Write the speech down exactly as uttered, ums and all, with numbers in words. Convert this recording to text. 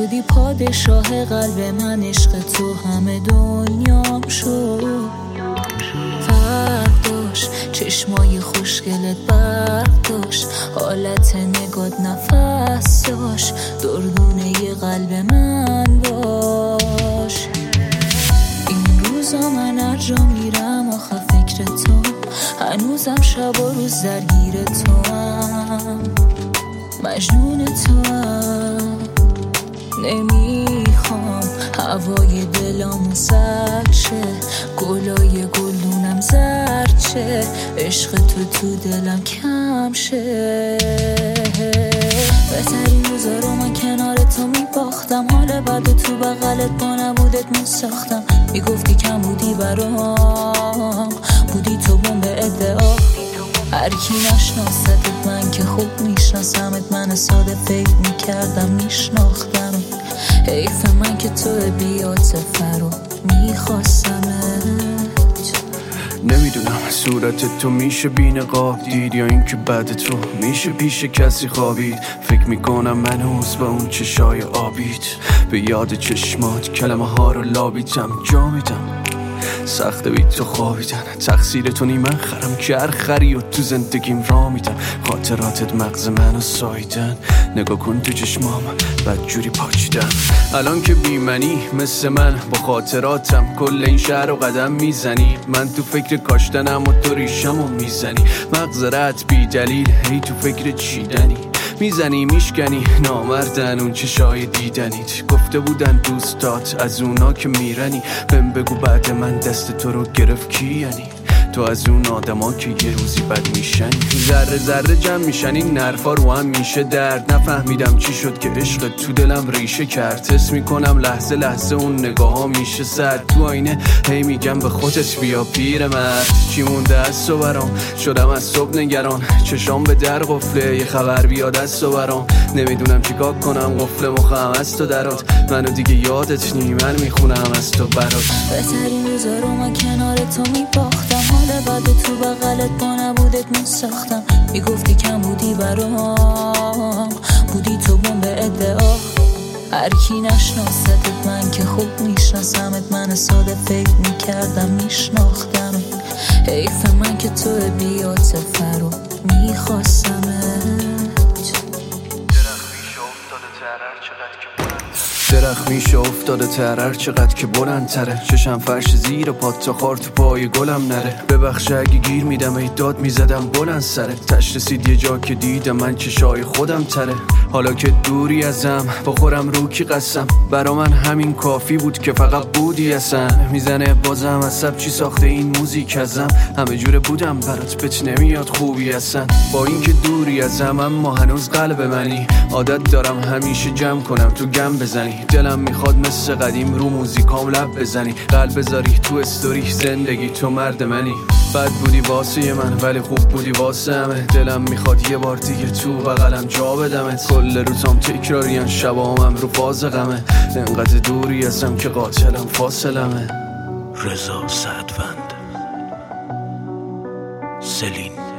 شدی پادشاه قلب من، عشق تو همه دنیام شد. فرق داشت چشمای خوشگلت، برق داشت حالت نگات، نفس داشت دردونه ی قلب من باش. این روزا من هر جا میرم آخه فکر تو، هنوزم شب و روز درگیر تو هم، مجنون تو هم. نمیخوام هوای دلامو سرد شه، گلای گلدونم زرد شه، عشق تو تو دلم کم شه. بهترین روزا رو من کنار تو میباختم، حال بعد تو بغلت با نبودت میساختم. میگفتی کم بودی برام، بودی تو بمب ادعا. هر کی نشناستت من که خوب میشناسمت، من ساده فکر میکردم میشناختم. حیف من که تو بی‌عاطفه رو میخواستمت. نمیدونم صورت تو میشه بی نقاب دید، یا اینکه بعد تو میشه پیش کسی خوابید. فکر میکنم من هنوز با اون چشای آبیت، به یاد چشمات کلمه ها رو لابیدم. جا میدم سخته بی تو خوابیدن، تقصیر تو نی من خرم که هر خری و تو زندگیم را میدم. خاطراتت مغز منو سایدن، نگاه کن تو چشمام بدجوری پاچیدن. الان که بی منی مثل من با خاطراتم کل این شهر رو قدم میزنی. من تو فکر کاشتنم و تو ریشمو میزنی، مغز رد بی دلیل هی تو فکر چیدنی. میزنی میشکنی نامردن اون چشای دیدنیت، گفته بودن دوستات از اونا که میرنی. بهم بگو بعد من دست تو رو گرفت کی یعنی؟ تو از اون آدما که یه روزی بد میشن، ذره ذره جمع میشن این نرفا رو هم میشه درد. نفهمیدم چی شد که عشق تو دلم ریشه کرد. حس میکنم لحظه لحظه اون نگاه ها میشه سرد. تو آینه هی میگم به خودت بیا پیرمرد. چی مونده از تو برام، شدم از صبح نگران. چشام به در قفله یه خبر بیاد از تو برام. نمیدونم چیکار کنم قفل مخم از تو درات. منو دیگه یادت نی من میخونم از تو برات. بهترین روزا رو من کنار تو میباختم، حال بعد تو بغلت با نبودت میساختم. میگفتی کم بودی برام، بودی تو بمب ادعا. هر کی نشناستت من که خوب میشناسمت، من ساده فکر میکردم میشناختم. حیف من که تو بی‌عاطفه رو میخواستمت. درخت میشه افتاده ترر چقدر که بلند تره. چشم فرش زیر پات تا خار تو پای گلم نره. ببخش اگه گیر میدم ای داد میزدم بلند سره. تش رسید یه جا که دیدم من چشای خودم تره. حالا که دوری ازم بخورم رو کی قسم، برا من همین کافی بود که فقط بودی اصلا. میزنه بازم عصب چی ساخته این موزیک ازم، همه جوره بودم برات بهت نمیاد خوبی اصلا. با اینکه دوری ازم اما هنوز قلب منی، عادت دارم همیشه جمع کنم تو گم بزنی. دلم میخواد مثل قدیم رو موزیکام لب بزنی. قلب بذاری تو استوری زندگی تو مرد منی. بد بودی واسه من ولی خوب بودی واسه همه. دلم میخواد یه بار دیگه تو بغلم جا بدمت. کل روزام تکراریان شبامم رو فاز غمه. انقدر دوری ازم که قاتلم فاصلمه. رضا سعدوند، سلین.